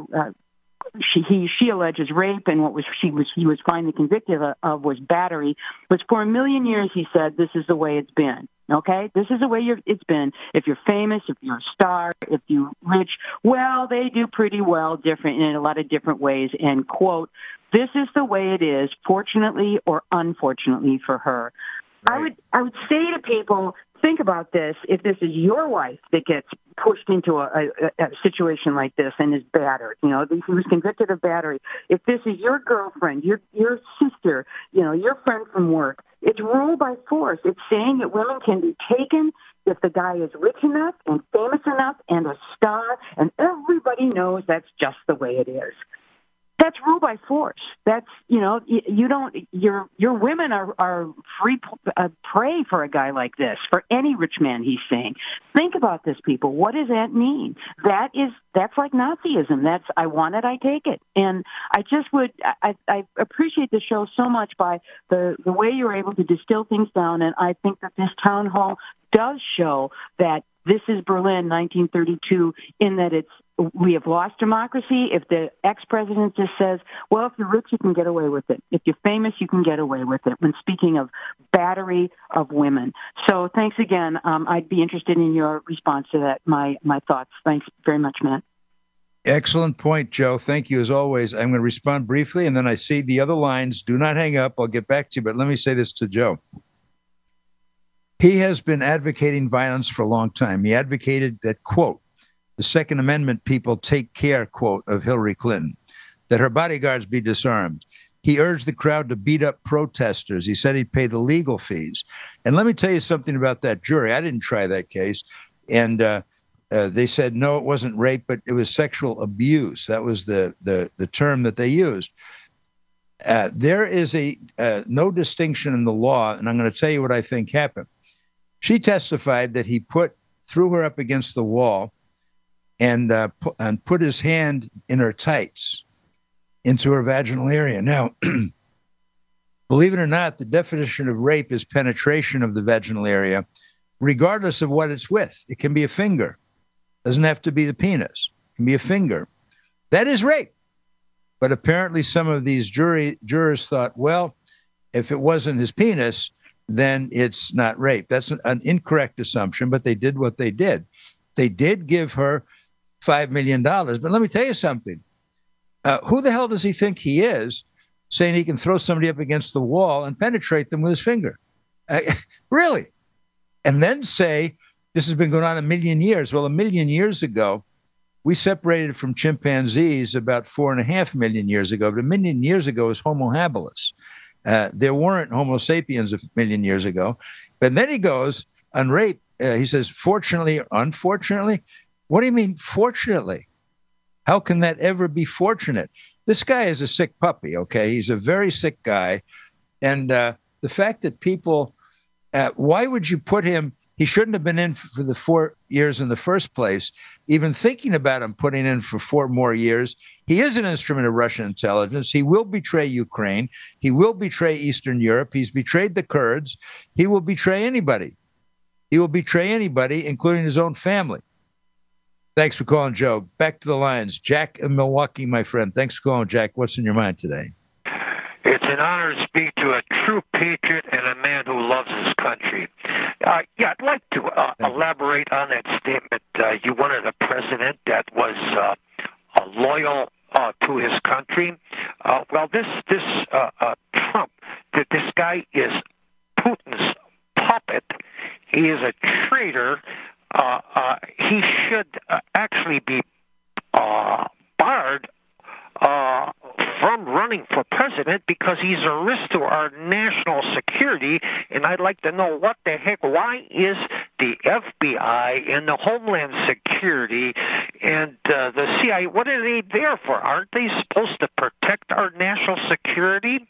she alleges rape, and what he was finally convicted of was battery. But for a million years, he said, this is the way it's been. Okay, this is the way it's been. If you're famous, if you're a star, if you're rich, well, they do pretty well, different in a lot of different ways. And quote, this is the way it is, fortunately or unfortunately for her. Right. I would say to people, think about this. If this is your wife that gets pushed into a situation like this and is battered, he was convicted of battery. If this is your girlfriend, your sister, your friend from work, it's rule by force. It's saying that women can be taken if the guy is rich enough and famous enough and a star, and everybody knows that's just the way it is. That's rule by force. That's, you don't, your women are free prey for a guy like this, for any rich man, he's saying. Think about this, people. What does that mean? That's like Nazism. That's, I want it, I take it. And I appreciate the show so much by the way you're able to distill things down. And I think that this town hall does show that this is Berlin 1932 in that we have lost democracy. If the ex-president just says, well, if you're rich, you can get away with it. If you're famous, you can get away with it, when speaking of battery of women. So thanks again. I'd be interested in your response to that, my thoughts. Thanks very much, Matt. Excellent point, Joe. Thank you, as always. I'm going to respond briefly, and then I see the other lines. Do not hang up. I'll get back to you, but let me say this to Joe. He has been advocating violence for a long time. He advocated that, quote, the Second Amendment people take care, quote, of Hillary Clinton, that her bodyguards be disarmed. He urged the crowd to beat up protesters. He said he'd pay the legal fees. And let me tell you something about that jury. I didn't try that case. And they said, no, it wasn't rape, but it was sexual abuse. That was the term that they used. There is no distinction in the law, and I'm going to tell you what I think happened. She testified that he threw her up against the wall and put his hand in her tights into her vaginal area. Now, believe it or not, the definition of rape is penetration of the vaginal area, regardless of what it's with. It can be a finger. It doesn't have to be the penis. It can be a finger. That is rape. But apparently some of these jurors thought, well, if it wasn't his penis, then it's not rape. That's an incorrect assumption, but they did what they did. They did give her $5 million. But let me tell you something. Who the hell does he think he is, saying he can throw somebody up against the wall and penetrate them with his finger? Really? And then say, this has been going on 1 million years. Well, 1 million years ago, we separated from chimpanzees about 4.5 million years ago. But 1 million years ago was Homo habilis. There weren't Homo sapiens 1 million years ago. But then he goes on rape. He says, fortunately or unfortunately? What do you mean, fortunately? How can that ever be fortunate? This guy is a sick puppy, okay? He's a very sick guy. And the fact that people, why would you put him? He shouldn't have been in for the 4 years in the first place. Even thinking about him putting in for 4 more years, he is an instrument of Russian intelligence. He will betray Ukraine. He will betray Eastern Europe. He's betrayed the Kurds. He will betray anybody. He will betray anybody, including his own family. Thanks for calling, Joe. Back to the lines. Jack in Milwaukee, my friend. Thanks for calling, Jack. What's in your mind today? It's an honor to speak to a true patriot and a man who loves his country. I'd like to elaborate on that statement. You wanted a president that was loyal to his country. Well, this Trump, this guy is Putin's puppet. He is a traitor. He should actually be barred from running for president because he's a risk to our national security. And I'd like to know what the heck, why is the FBI and the Homeland Security and the CIA, what are they there for? Aren't they supposed to protect our national security?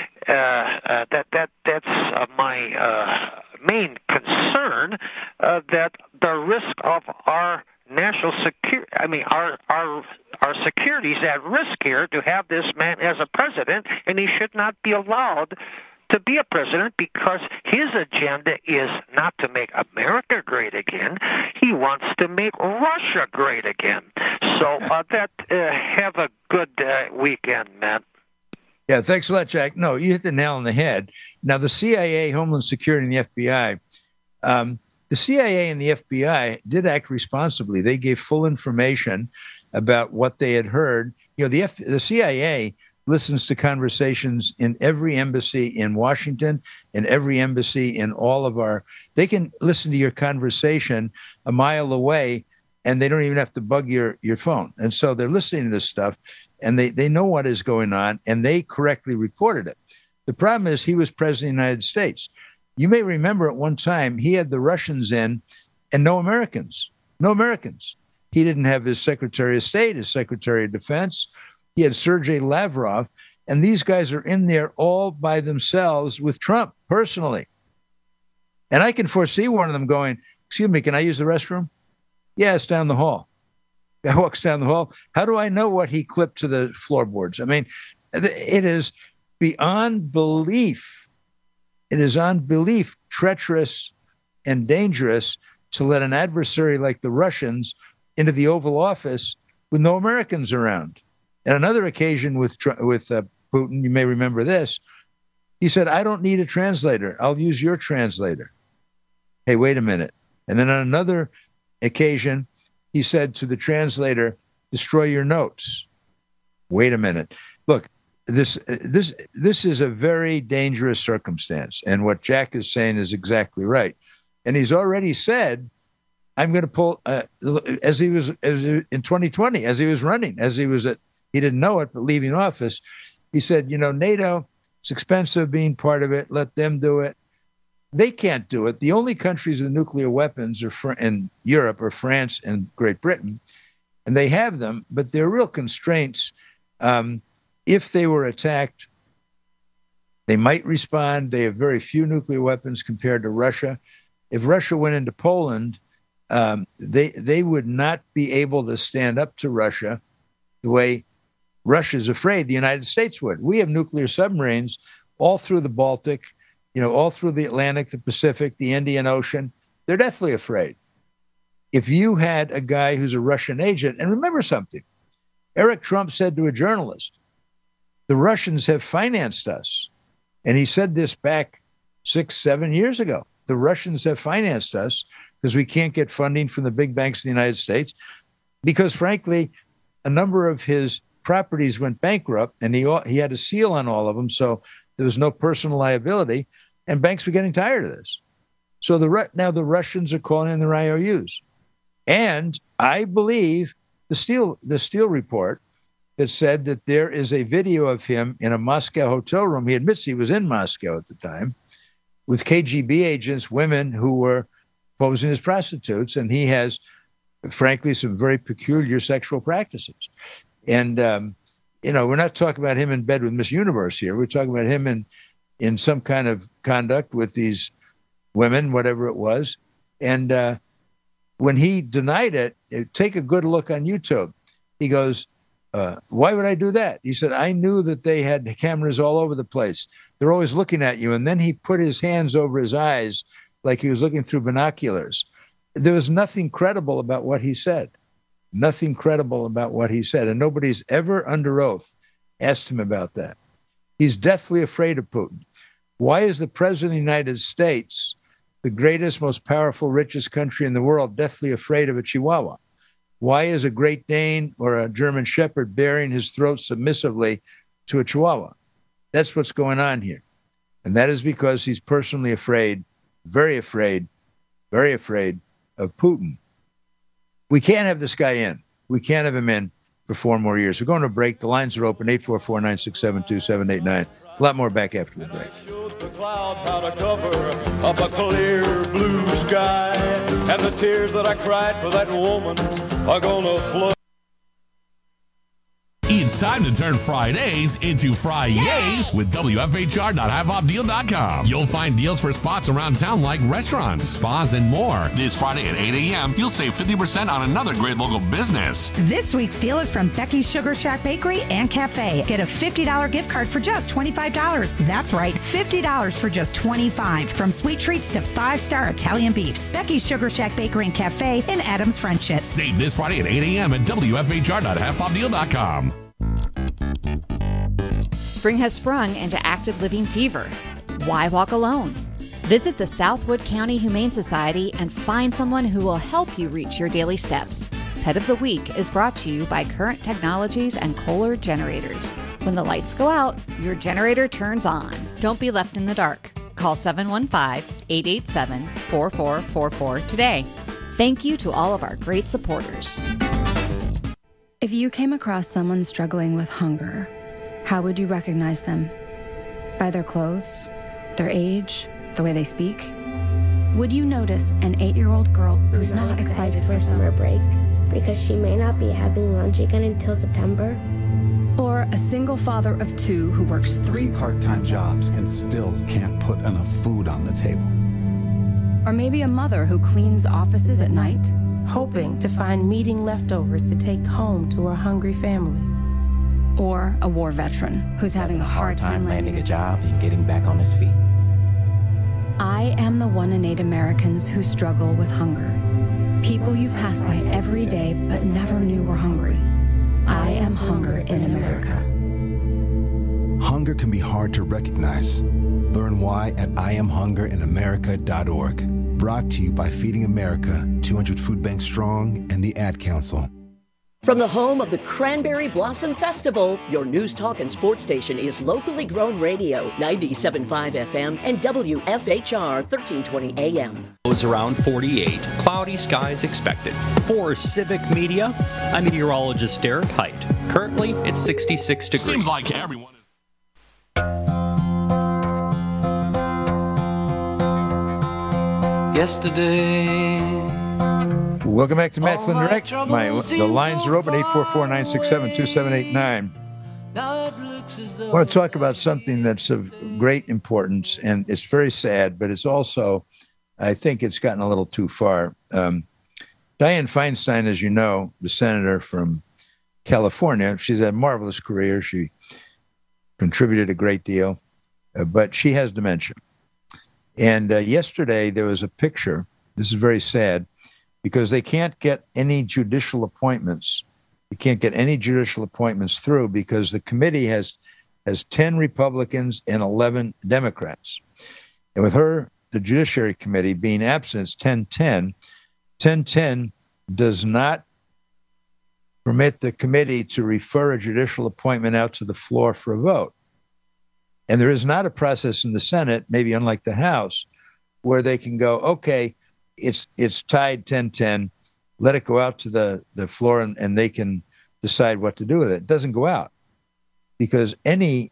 That's my main concern, that the risk of our national security, our security is at risk here to have this man as a president, and he should not be allowed to be a president because his agenda is not to make America great again. He wants to make Russia great again. So have a good weekend, Matt. Yeah, thanks a lot, Jack. No, you hit the nail on the head. Now, the CIA, Homeland Security, and the FBI, the CIA and the FBI did act responsibly. They gave full information about what they had heard. You know, the CIA listens to conversations in every embassy in Washington and every embassy in all of our. They can listen to your conversation a mile away, and they don't even have to bug your phone. And so they're listening to this stuff, and they know what is going on, and they correctly reported it. The problem is he was president of the United States. You may remember at one time he had the Russians in and no Americans. No Americans. He didn't have his Secretary of State, his Secretary of Defense. He had Sergei Lavrov, and these guys are in there all by themselves with Trump personally. And I can foresee one of them going, "Excuse me, can I use the restroom?" "Yeah, it's down the hall." Guy walks down the hall. How do I know what he clipped to the floorboards? I mean, it is beyond belief. It is on belief treacherous and dangerous to let an adversary like the Russians into the Oval Office with no Americans around. At another occasion with Putin, you may remember this, he said, "I don't need a translator. I'll use your translator." Hey, wait a minute. And then on another occasion, he said to the translator, "Destroy your notes." Wait a minute. Look, this is a very dangerous circumstance. And what Jack is saying is exactly right. And he's already said, I'm going to pull, as in 2020, as he was running, he didn't know it, but leaving office, he said, NATO, it's expensive being part of it. Let them do it. They can't do it. The only countries with nuclear weapons in Europe are France and Great Britain, and they have them, but there are real constraints. If they were attacked, they might respond. They have very few nuclear weapons compared to Russia. If Russia went into Poland, they would not be able to stand up to Russia the way Russia's afraid the United States would. We have nuclear submarines all through the Baltic, all through the Atlantic, the Pacific, the Indian Ocean. They're deathly afraid. If you had a guy who's a Russian agent, and remember something, Eric Trump said to a journalist, the Russians have financed us. And he said this back 6-7 years ago. The Russians have financed us because we can't get funding from the big banks in the United States because, frankly, a number of his properties went bankrupt and he had a seal on all of them. So there was no personal liability and banks were getting tired of this. So now the Russians are calling in their IOUs. And I believe the Steele report that said that there is a video of him in a Moscow hotel room. He admits he was in Moscow at the time with KGB agents, women who were posing as prostitutes. And he has, frankly, some very peculiar sexual practices. And, we're not talking about him in bed with Miss Universe here. We're talking about him in some kind of conduct with these women, whatever it was. And when he denied it, take a good look on YouTube. He goes, why would I do that? He said, I knew that they had cameras all over the place. They're always looking at you. And then he put his hands over his eyes like he was looking through binoculars. There was nothing credible about what he said. Nothing credible about what he said. And nobody's ever under oath asked him about that. He's deathly afraid of Putin. Why is the president of the United States, the greatest, most powerful, richest country in the world, deathly afraid of a Chihuahua? Why is a Great Dane or a German Shepherd baring his throat submissively to a Chihuahua? That's what's going on here. And that is because he's personally afraid, very afraid, very afraid of Putin. We can't have this guy in. We can't have him in for 4 more years. We're going to break. The lines are open, 844-967-2789. A lot more back after the break. The clouds how to cover up a clear blue sky, and the tears that I cried for that woman are gonna flow. It's time to turn Fridays into Fri-yays with WFHR.HighBobDeal.com. You'll find deals for spots around town like restaurants, spas, and more. This Friday at 8 a.m., you'll save 50% on another great local business. This week's deal is from Becky's Sugar Shack Bakery and Cafe. Get a $50 gift card for just $25. That's right, $50 for just $25. From sweet treats to 5-star Italian beefs. Becky's Sugar Shack Bakery and Cafe in Adams Friendship. Save this Friday at 8 a.m. at WFHR.HighBobDeal.com. Spring has sprung into active living fever. Why walk alone? Visit the Southwood County Humane Society and find someone who will help you reach your daily steps. Pet of the Week is brought to you by Current Technologies and Kohler Generators. When the lights go out, your generator turns on. Don't be left in the dark. Call 715-887-4444 today. Thank you to all of our great supporters. If you came across someone struggling with hunger, how would you recognize them? By their clothes, their age, the way they speak? Would you notice an 8-year-old girl who's not excited for summer break because she may not be having lunch again until September? Or A single father of two who works 3 part-time jobs and still can't put enough food on the table. Or maybe a mother who cleans offices at night, hoping to find meeting leftovers to take home to her hungry family. Or a war veteran who's having a hard time landing a job and getting back on his feet. I am the one in 8 Americans who struggle with hunger. People you pass by every day but never knew were hungry. I am hunger in America. Hunger can be hard to recognize. Learn why at IamHungerInAmerica.org. Brought to you by Feeding America, 200 Food Banks Strong, and the Ad Council. From the home of the Cranberry Blossom Festival, your news, talk, and sports station is locally grown radio, 97.5 FM and WFHR 1320 AM. It's around 48. Cloudy skies expected. For Civic Media, I'm meteorologist Derek Height. Currently, it's 66 degrees. Seems like everyone. Yesterday. Welcome back to Matt Flynn Direct. The lines are open, 844-967-2789. I want to talk about something that's of great importance, and it's very sad, but it's also, I think it's gotten a little too far. Dianne Feinstein, as you know, the senator from California, she's had a marvelous career. She contributed a great deal, but she has dementia. And yesterday there was a picture. This is very sad, because they can't get any judicial appointments. You can't get any judicial appointments through because the committee has 10 Republicans and 11 Democrats. And with her, the Judiciary Committee being absent, it's 10-10. 10-10 does not permit the committee to refer a judicial appointment out to the floor for a vote. And there is not a process in the Senate, maybe unlike the House, where they can go, okay, it's tied 10-10, let it go out to the floor and they can decide what to do with it. It doesn't go out because any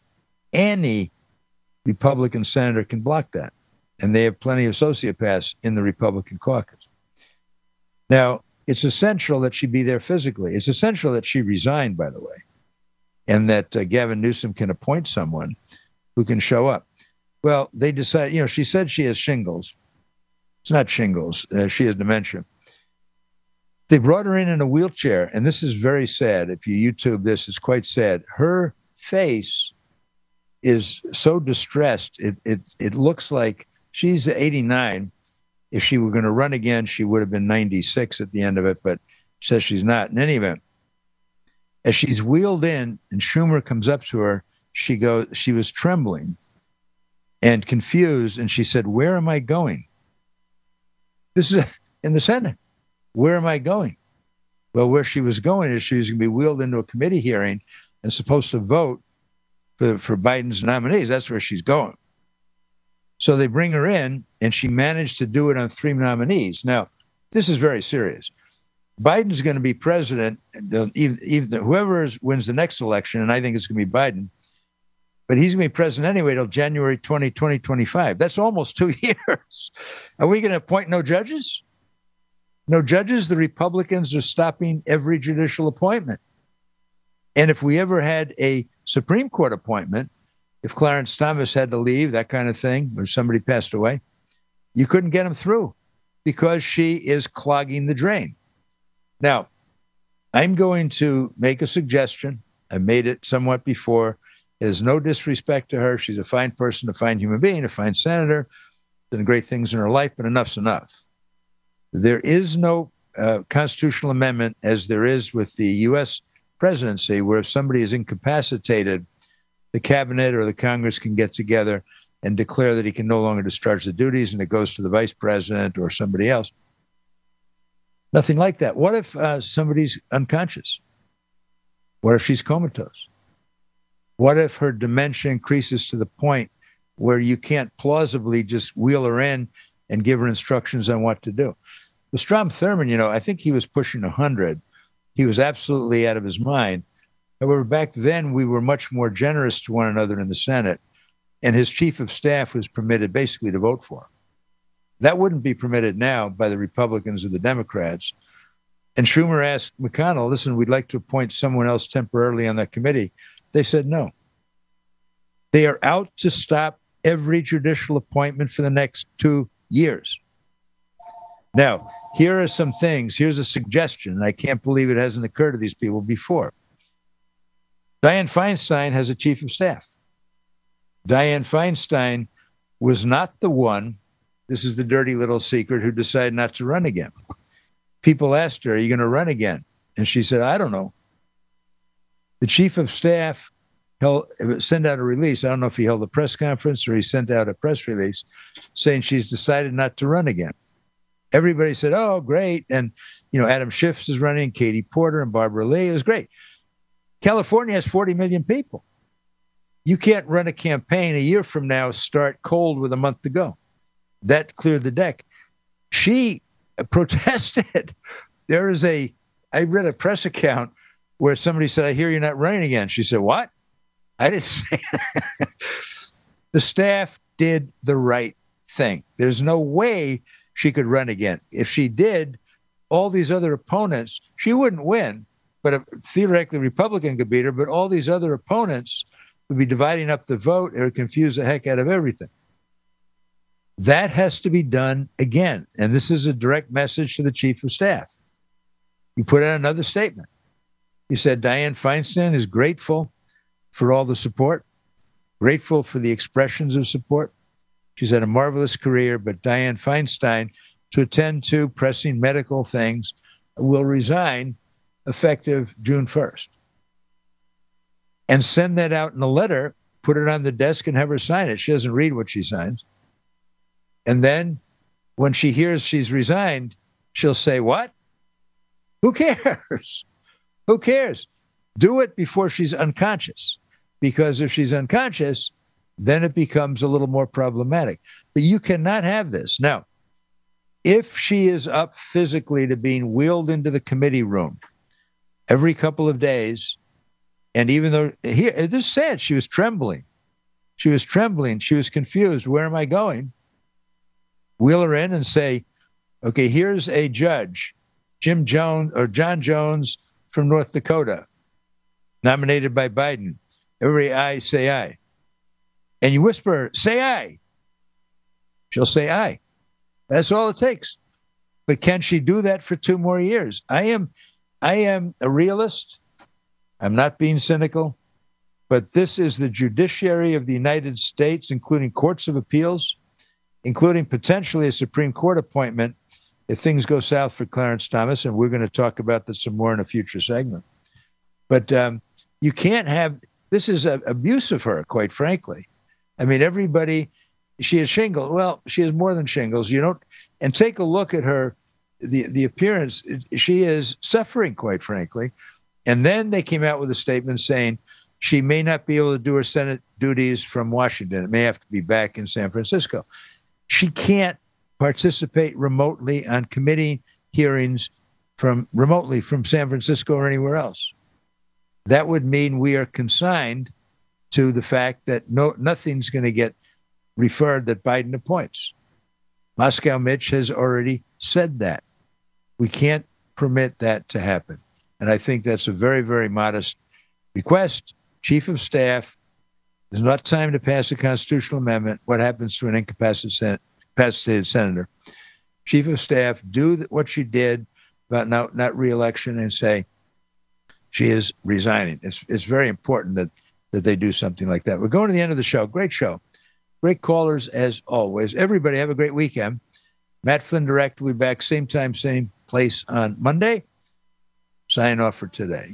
Republican senator can block that. And they have plenty of sociopaths in the Republican caucus. Now, it's essential that she be there physically. It's essential that she resign, by the way, and that Gavin Newsom can appoint someone who can show up. Well, they decided, she said she has shingles. It's not shingles. She has dementia. They brought her in a wheelchair, and this is very sad. If you YouTube this, it's quite sad. Her face is so distressed. It looks like she's 89. If she were going to run again, she would have been 96 at the end of it, but she says she's not. In any event, as she's wheeled in and Schumer comes up to her, she was trembling and confused, and she said, "Where am I going?" This is in the Senate. Where am I going? Well, where she was going is she was going to be wheeled into a committee hearing and supposed to vote for Biden's nominees. That's where she's going. So they bring her in, and she managed to do it on 3 nominees. Now, this is very serious. Biden's going to be president, even whoever wins the next election, and I think it's going to be Biden, but he's going to be president anyway till January 2025. That's almost 2 years. Are we going to appoint no judges? No judges? The Republicans are stopping every judicial appointment. And if we ever had a Supreme Court appointment, if Clarence Thomas had to leave, that kind of thing, or somebody passed away, you couldn't get him through because she is clogging the drain. Now, I'm going to make a suggestion. I made it somewhat before. It is no disrespect to her. She's a fine person, a fine human being, a fine senator, done great things in her life, but enough's enough. There is no constitutional amendment as there is with the U.S. presidency, where if somebody is incapacitated, the cabinet or the Congress can get together and declare that he can no longer discharge the duties, and it goes to the vice president or somebody else. Nothing like that. What if somebody's unconscious? What if she's comatose? What if her dementia increases to the point where you can't plausibly just wheel her in and give her instructions on what to do? The Strom Thurmond, I think he was pushing 100. He was absolutely out of his mind. However, back then, we were much more generous to one another in the Senate, and his chief of staff was permitted basically to vote for him. That wouldn't be permitted now by the Republicans or the Democrats. And Schumer asked McConnell, listen, we'd like to appoint someone else temporarily on that committee. They said no. They are out to stop every judicial appointment for the next 2 years. Now, here are some things. Here's a suggestion. I can't believe it hasn't occurred to these people before. Dianne Feinstein has a chief of staff. Dianne Feinstein was not the one, this is the dirty little secret, who decided not to run again. People asked her, are you going to run again? And she said, I don't know. The chief of staff sent out a release. I don't know if he held a press conference or he sent out a press release saying she's decided not to run again. Everybody said, oh, great. And, Adam Schiff is running, Katie Porter and Barbara Lee. It was great. California has 40 million people. You can't run a campaign a year from now, start cold with a month to go. That cleared the deck. She protested. I read a press account where somebody said, I hear you're not running again. She said, what? I didn't say that. The staff did the right thing. There's no way she could run again. If she did, all these other opponents, she wouldn't win, but theoretically Republican could beat her, but all these other opponents would be dividing up the vote. It would confuse the heck out of everything. That has to be done again. And this is a direct message to the chief of staff. You put out another statement. You said Dianne Feinstein is grateful for all the support, grateful for the expressions of support. She's had a marvelous career, but Dianne Feinstein, to attend to pressing medical things, will resign effective June 1st. And send that out in a letter, put it on the desk and have her sign it. She doesn't read what she signs. And then when she hears she's resigned, she'll say, what? Who cares? Who cares? Do it before she's unconscious. Because if she's unconscious, then it becomes a little more problematic. But you cannot have this. Now, if she is up physically to being wheeled into the committee room every couple of days, and even though, here, it is sad, she was trembling. She was trembling. She was confused. Where am I going? Wheel her in and say, okay, here's a judge, Jim Jones or John Jones from North Dakota, nominated by Biden. Everybody, aye, say aye. And you whisper, say aye. She'll say aye. That's all it takes. But can she do that for 2 more years? I am a realist. I'm not being cynical. But this is the judiciary of the United States, including courts of appeals, including potentially a Supreme Court appointment if things go south for Clarence Thomas. And we're going to talk about this some more in a future segment. But you can't have, this is abuse of her, quite frankly. I mean, she has shingles. Well, she has more than shingles. And take a look at her, the appearance. She is suffering, quite frankly. And then they came out with a statement saying she may not be able to do her Senate duties from Washington. It may have to be back in San Francisco. She can't participate remotely on committee hearings remotely from San Francisco or anywhere else. That would mean we are consigned to the fact that nothing's going to get referred that Biden appoints. Moscow Mitch has already said that. We can't permit that to happen. And I think that's a very, very modest request. Chief of Staff, there's not time to pass a constitutional amendment. What happens to an incapacitated senator? Chief of Staff, do what she did about not re-election and say she is resigning. It's very important that they do something like that. We're going to the end of the show. Great show. Great callers as always. Everybody have a great weekend. Matt Flynn Direct will be back same time, same place on Monday. Sign off for today.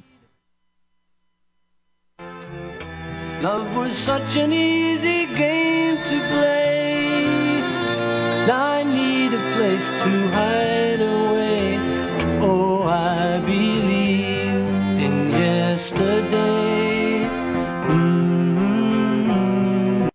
Love was such an easy game to play. Now I need a place to hide away. Oh, I believe in yesterday. Mm-hmm.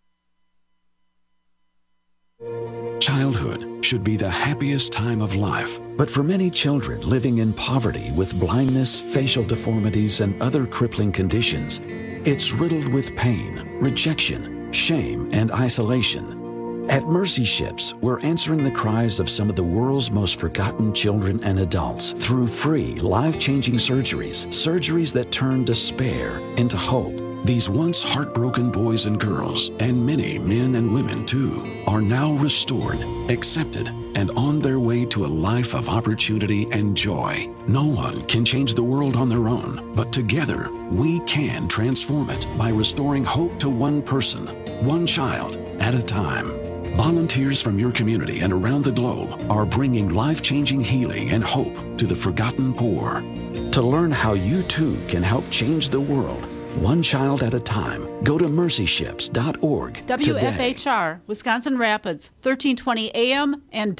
Childhood should be the happiest time of life. But for many children living in poverty with blindness, facial deformities, and other crippling conditions, it's riddled with pain, rejection, shame, and isolation. At Mercy Ships, we're answering the cries of some of the world's most forgotten children and adults through free, life-changing surgeries that turn despair into hope. These once heartbroken boys and girls, and many men and women too, are now restored, accepted, and on their way to a life of opportunity and joy. No one can change the world on their own, but together we can transform it by restoring hope to one person, one child at a time. Volunteers from your community and around the globe are bringing life-changing healing and hope to the forgotten poor. To learn how you too can help change the world, one child at a time, go to mercyships.org today. WFHR, Wisconsin Rapids, 1320 AM and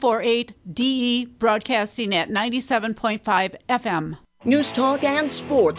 W248DE broadcasting at 97.5 FM. News Talk and Sports